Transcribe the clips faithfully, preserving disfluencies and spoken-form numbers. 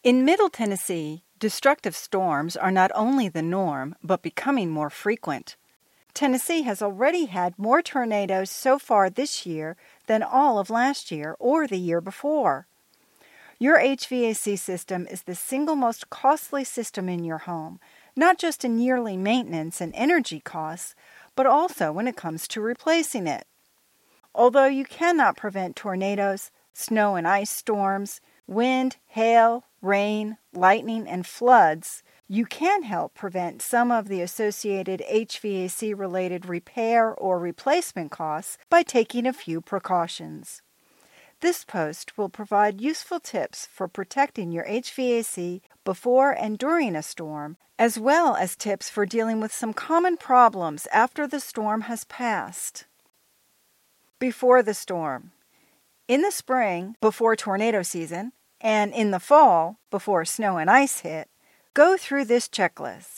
In Middle Tennessee, destructive storms are not only the norm, but becoming more frequent. Tennessee has already had more tornadoes so far this year than all of last year or the year before. Your H V A C system is the single most costly system in your home, not just in yearly maintenance and energy costs, but also when it comes to replacing it. Although you cannot prevent tornadoes, snow and ice storms, wind, hail, rain, lightning, and floods, you can help prevent some of the associated H V A C-related repair or replacement costs by taking a few precautions. This post will provide useful tips for protecting your H V A C before and during a storm, as well as tips for dealing with some common problems after the storm has passed. Before the storm. In the spring, before tornado season, and in the fall, before snow and ice hit, go through this checklist.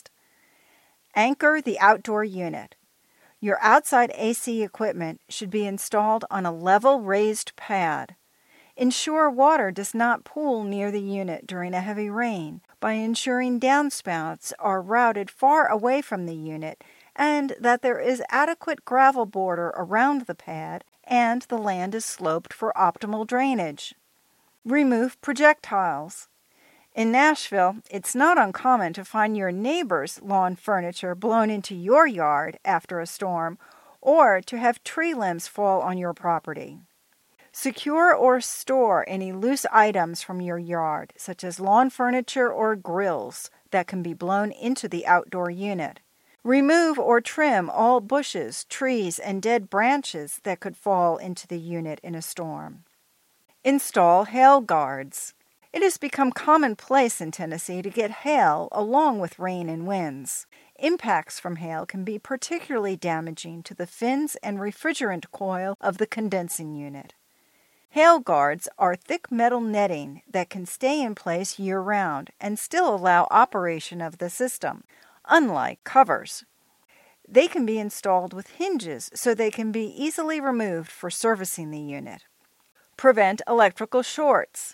Anchor the outdoor unit. Your outside A C equipment should be installed on a level raised pad. Ensure water does not pool near the unit during a heavy rain by ensuring downspouts are routed far away from the unit and that there is adequate gravel border around the pad and the land is sloped for optimal drainage. Remove projectiles. In Nashville, it's not uncommon to find your neighbor's lawn furniture blown into your yard after a storm or to have tree limbs fall on your property. Secure or store any loose items from your yard, such as lawn furniture or grills, that can be blown into the outdoor unit. Remove or trim all bushes, trees, and dead branches that could fall into the unit in a storm. Install hail guards. It has become commonplace in Tennessee to get hail along with rain and winds. Impacts from hail can be particularly damaging to the fins and refrigerant coil of the condensing unit. Hail guards are thick metal netting that can stay in place year-round and still allow operation of the system, unlike covers. They can be installed with hinges so they can be easily removed for servicing the unit. Prevent electrical shorts.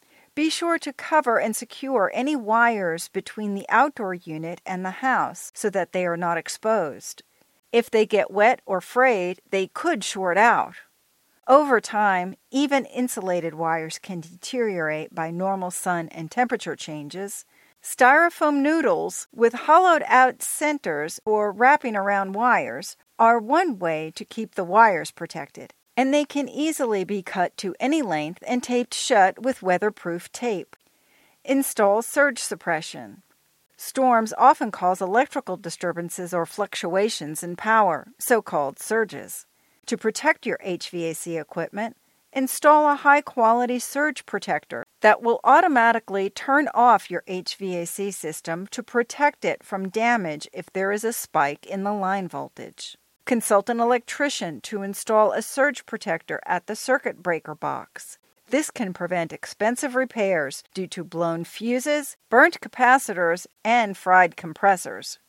Be sure to cover and secure any wires between the outdoor unit and the house so that they are not exposed. If they get wet or frayed, they could short out. Over time, even insulated wires can deteriorate by normal sun and temperature changes. Styrofoam noodles with hollowed-out centers or wrapping around wires are one way to keep the wires protected, and they can easily be cut to any length and taped shut with weatherproof tape. Install surge suppression. Storms often cause electrical disturbances or fluctuations in power, so-called surges. To protect your H V A C equipment, install a high-quality surge protector that will automatically turn off your H V A C system to protect it from damage if there is a spike in the line voltage. Consult an electrician to install a surge protector at the circuit breaker box. This can prevent expensive repairs due to blown fuses, burnt capacitors, and fried compressors.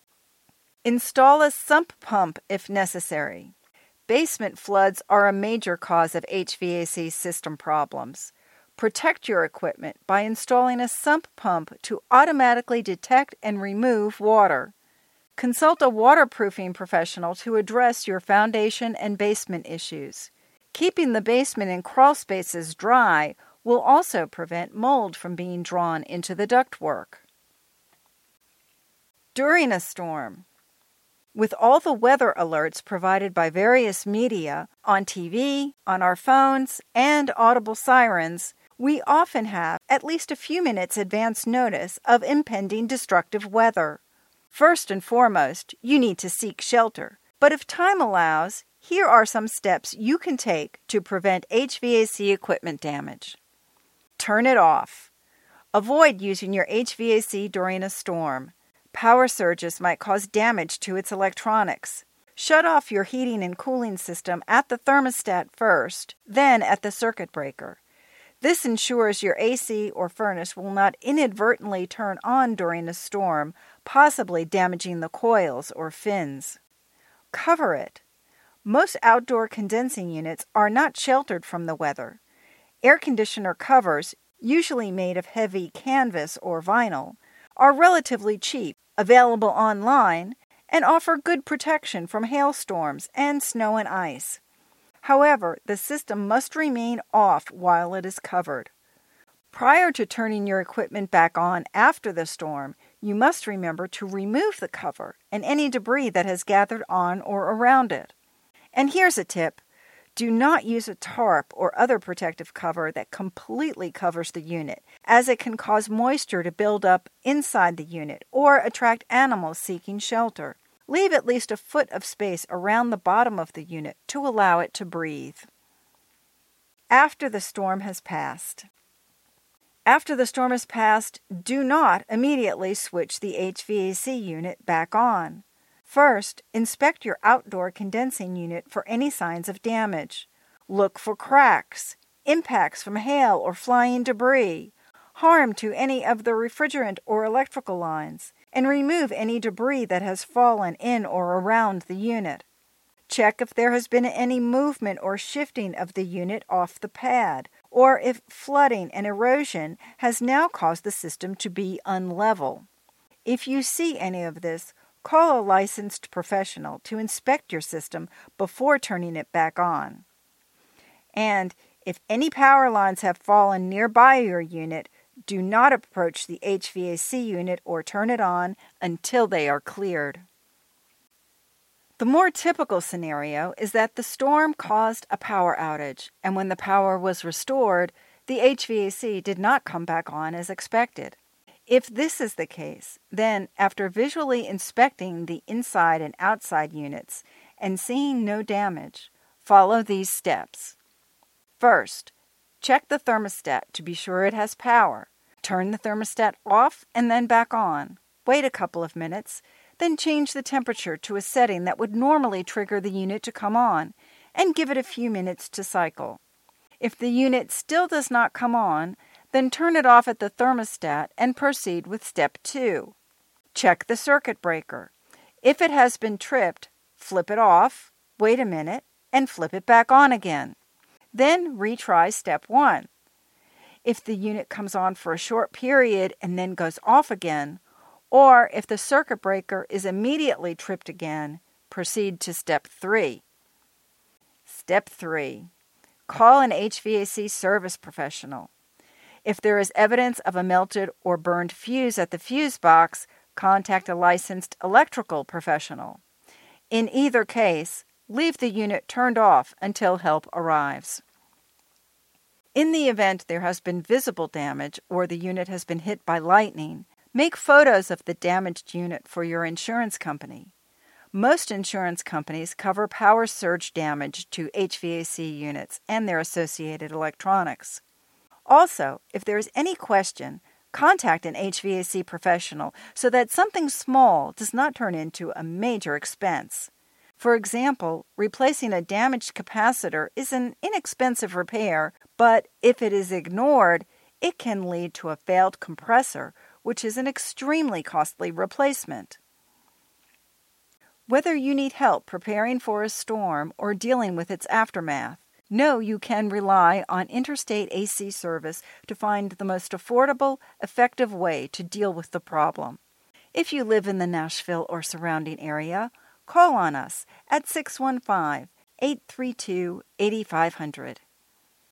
Install a sump pump if necessary. Basement floods are a major cause of H V A C system problems. Protect your equipment by installing a sump pump to automatically detect and remove water. Consult a waterproofing professional to address your foundation and basement issues. Keeping the basement and crawl spaces dry will also prevent mold from being drawn into the ductwork. During a storm. With all the weather alerts provided by various media, on T V, on our phones, and audible sirens, we often have at least a few minutes advance notice of impending destructive weather. First and foremost, you need to seek shelter, but if time allows, here are some steps you can take to prevent H V A C equipment damage. Turn it off. Avoid using your H V A C during a storm. Power surges might cause damage to its electronics. Shut off your heating and cooling system at the thermostat first, then at the circuit breaker. This ensures your A C or furnace will not inadvertently turn on during a storm, possibly damaging the coils or fins. Cover it. Most outdoor condensing units are not sheltered from the weather. Air conditioner covers, usually made of heavy canvas or vinyl, are relatively cheap, available online, and offer good protection from hailstorms and snow and ice. However, the system must remain off while it is covered. Prior to turning your equipment back on after the storm, you must remember to remove the cover and any debris that has gathered on or around it. And here's a tip. Do not use a tarp or other protective cover that completely covers the unit, as it can cause moisture to build up inside the unit or attract animals seeking shelter. Leave at least a foot of space around the bottom of the unit to allow it to breathe. After the storm has passed. After the storm has passed, do not immediately switch the H V A C unit back on. First, inspect your outdoor condensing unit for any signs of damage. Look for cracks, impacts from hail or flying debris, harm to any of the refrigerant or electrical lines, and remove any debris that has fallen in or around the unit. Check if there has been any movement or shifting of the unit off the pad, or if flooding and erosion has now caused the system to be unlevel. If you see any of this, call a licensed professional to inspect your system before turning it back on. And if any power lines have fallen nearby your unit, do not approach the H V A C unit or turn it on until they are cleared. The more typical scenario is that the storm caused a power outage, and when the power was restored, the H V A C did not come back on as expected. If this is the case, then after visually inspecting the inside and outside units and seeing no damage, follow these steps. First, check the thermostat to be sure it has power. Turn the thermostat off and then back on. Wait a couple of minutes, then change the temperature to a setting that would normally trigger the unit to come on, and give it a few minutes to cycle. If the unit still does not come on, then turn it off at the thermostat and proceed with step two. Check the circuit breaker. If it has been tripped, flip it off, wait a minute, and flip it back on again. Then retry step one. If the unit comes on for a short period and then goes off again, or if the circuit breaker is immediately tripped again, proceed to step three. Step three. Call an H V A C service professional. If there is evidence of a melted or burned fuse at the fuse box, contact a licensed electrical professional. In either case, leave the unit turned off until help arrives. In the event there has been visible damage or the unit has been hit by lightning, make photos of the damaged unit for your insurance company. Most insurance companies cover power surge damage to H V A C units and their associated electronics. Also, if there is any question, contact an H V A C professional so that something small does not turn into a major expense. For example, replacing a damaged capacitor is an inexpensive repair, but if it is ignored, it can lead to a failed compressor, which is an extremely costly replacement. Whether you need help preparing for a storm or dealing with its aftermath, know you can rely on Interstate A C Service to find the most affordable, effective way to deal with the problem. If you live in the Nashville or surrounding area, call on us at six one five, eight three two, eight five zero zero.